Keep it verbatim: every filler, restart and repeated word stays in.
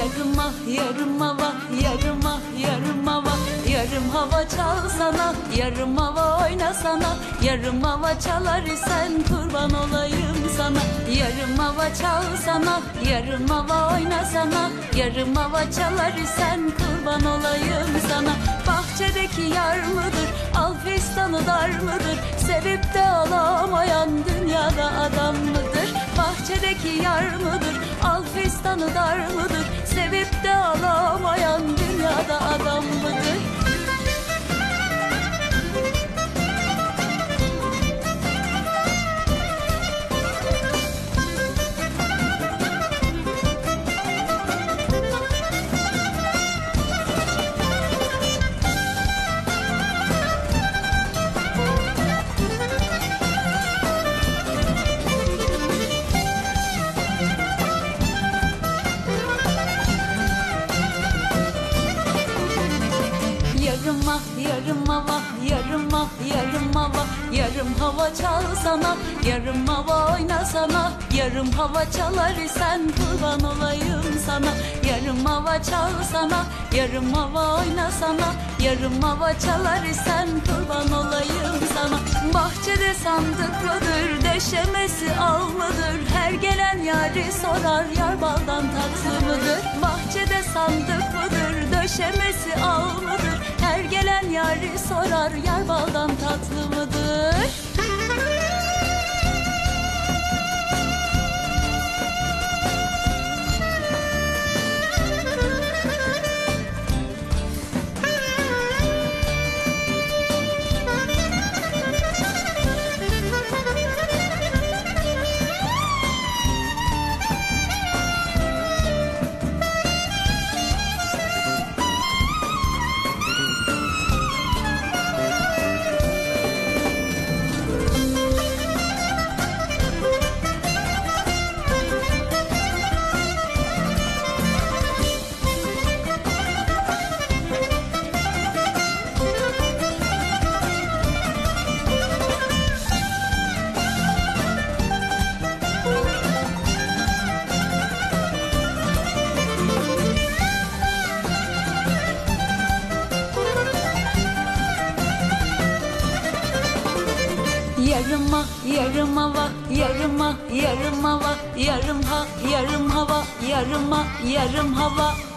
Yarım ah yarım hava, yarım ah yarım hava. Yarım hava çalsana, yarım hava oynasana. Yarım hava çalar isen kurban olayım sana. Yarım hava çalsana, yarım hava oynasana. Yarım hava çalar isen kurban olayım sana. Bahçedeki yar mıdır, al fistanı dar mıdır? Sevip de alamayan dünyada adam mıdır? Bahçedeki yar mıdır, al fistanı dar mıdır? Sevip de alamayan dünyada adam mıdır? Yarım ah yarım hava, yarım ah yarım hava. Yarım hava çalsana, yarım hava oynasana. Yarım hava çalar isen kurban olayım sana. Yarım hava çalsana, yarım hava oynasana. Yarım hava çalar isen kurban olayım sana. Bahçede sandık mıdır, deşemesi al mıdır? Her gelen yari sorar, yar baldan tatlı mıdır? Bahçede sandık mıdır, döşemesi al mıdır? Her gelen yari sorar, yar baldan tatlı mıdır? Yarım ah yarım hava, yarım ah yarım hava. Yarım ha yarım hava, yarım ah yarım hava.